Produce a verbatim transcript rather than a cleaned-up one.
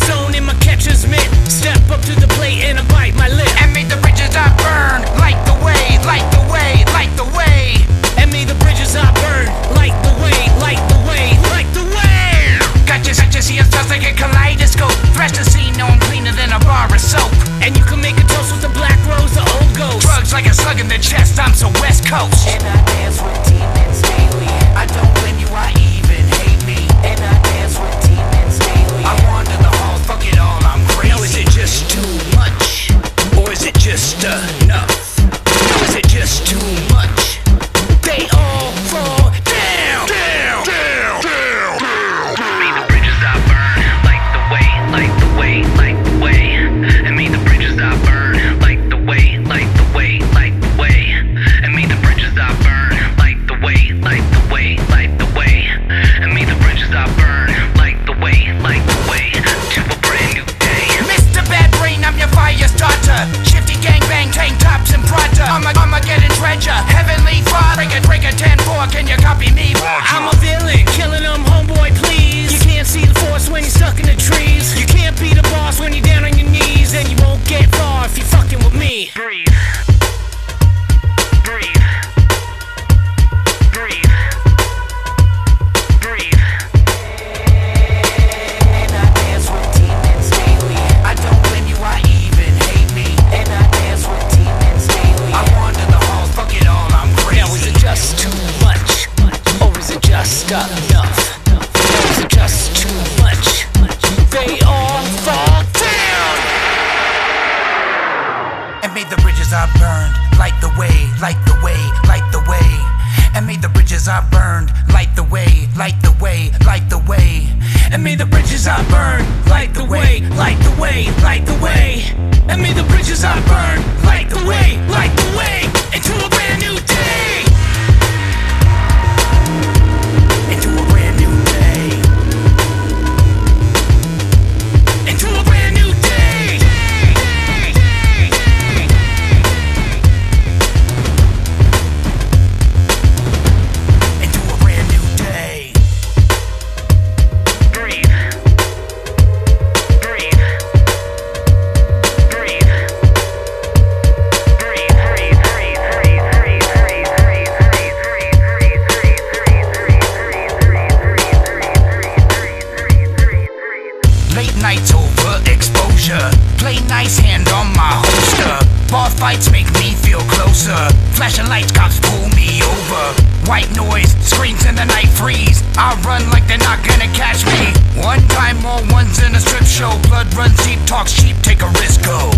zone in my catcher's mitt. Step up to the plate and I bite my lip. And may the bridges I burn light the way, light the way, light the way. And may the bridges I burn light the way, light the way, light the way. Got you, got you, see us just like a kaleidoscope. Thresh the scene, no I'm cleaner than a bar of soap. And you can make a toast with the black rose, the old ghost. Drugs like a slug in the chest, I'm so West Coast. And I dance with demons daily. I don't blame you, I even hate me. And I dance with demons daily. I wander the halls, fuck it all, I'm crazy. Now is it just too much? Or is it just enough? Now is it just too much? They all fall down, down, down, down, down. May the bridges I burn like the way, like the way, like the way. And may the bridges I burn like the way, like the way, like the way. And may the bridges I burn like the way, like the way, like the way. And may the bridges I burn like the way, like the way to a brand new day. Mister Bad Brain, I'm your fire starter. Shifty gangbang, tank tops and Prada. I'm a, I'm a getting treasure. Heavenly Father, break a, break a ten four, can you copy me? I'm a villain, killing them, homeboy, please. You can't see the force when you're stuck in the trees. You can't be the boss when you're down on your knees. And you won't get far if you're fucking with me. Breathe. Breathe. Breathe. Breathe. And I dance with demons daily. I don't blame you, I even hate me. And I dance with demons daily. I wander the halls, fuck it all, I'm crazy. Now is it just too much? Or is it just enough? Or is it just too much? They all fall down. And may the bridges I burned light the way, light the way, light the way. And may the bridges I burned light the way, light the way, light the way. And may the bridges I burned light the way, light the way, light the way. And may the bridges I burned light the way, light the way into a brand new day. Into a brand new day. Into a brand new day. Into a brand new day. Breathe. Breathe. Breathe. Breathe. Late nights over exposure. Play nice hand on my holster. Bar fights make me feel closer. Flashing lights, cops pull me over. White noise, screams in the night freeze. I run like they're not gonna catch me. One time more ones in a strip show. Blood runs deep, talks cheap, take a risk, go.